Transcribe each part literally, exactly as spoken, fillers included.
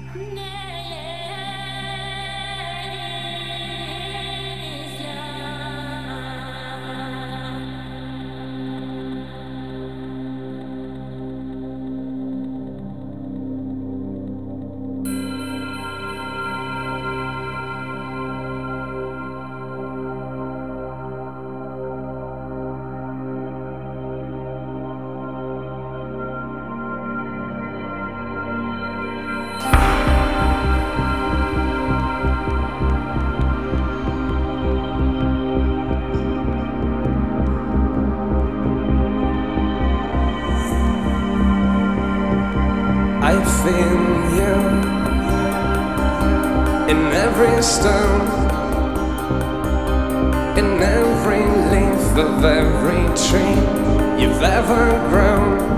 I feel you in every stone, in every leaf of every tree you've ever grown.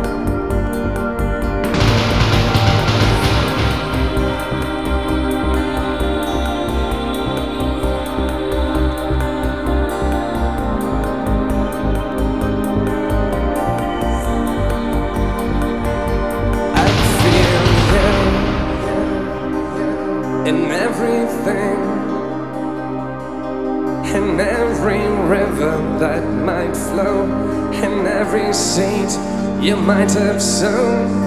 In everything, in every river that might flow, in every seed you might have sown.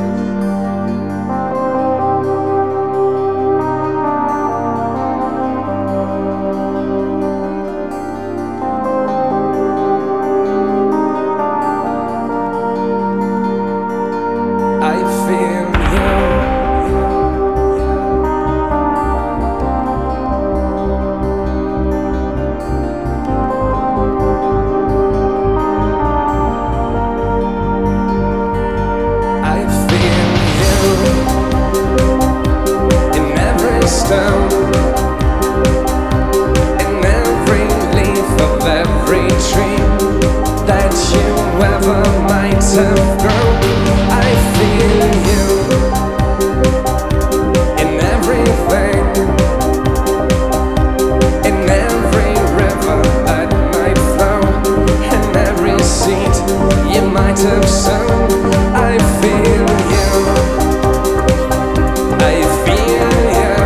I feel you stone, in every leaf of every tree that you ever might have grown. I feel you in everything, in every river that might flow, in every seed you might have sown. I feel you. I feel you.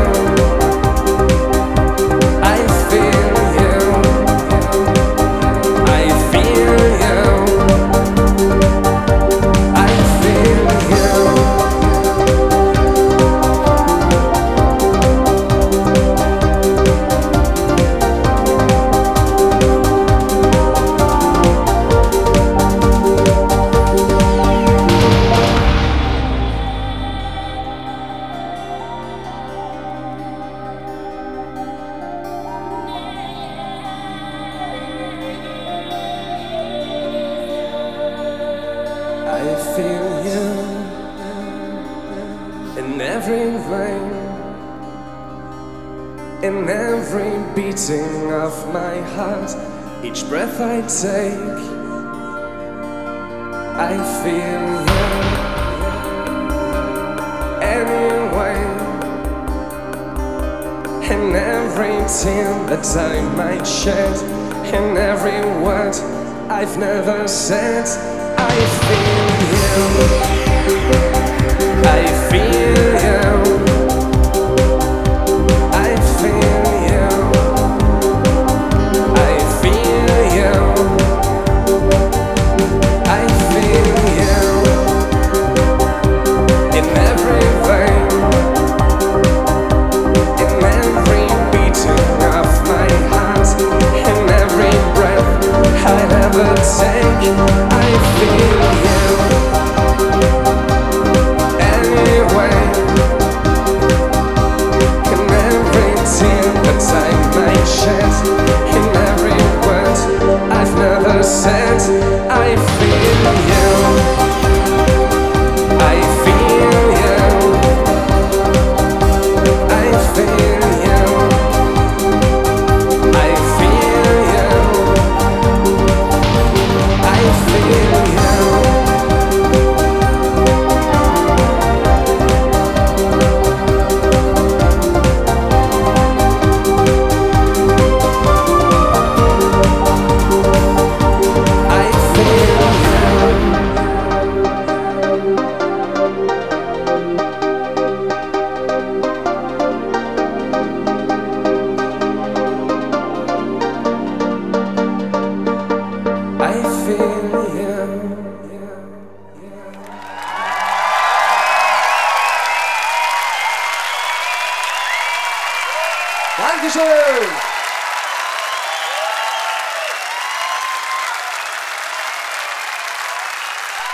I feel you in every vein, in every beating of my heart, each breath I take. I feel you anyway, in every tear that I might shed, in every word I've never said. I feel you. I feel you. I feel you. I feel you. I feel you in every vein, in every beating of my heart, in every breath I'd ever take. I feel you anyway. Dankeschön!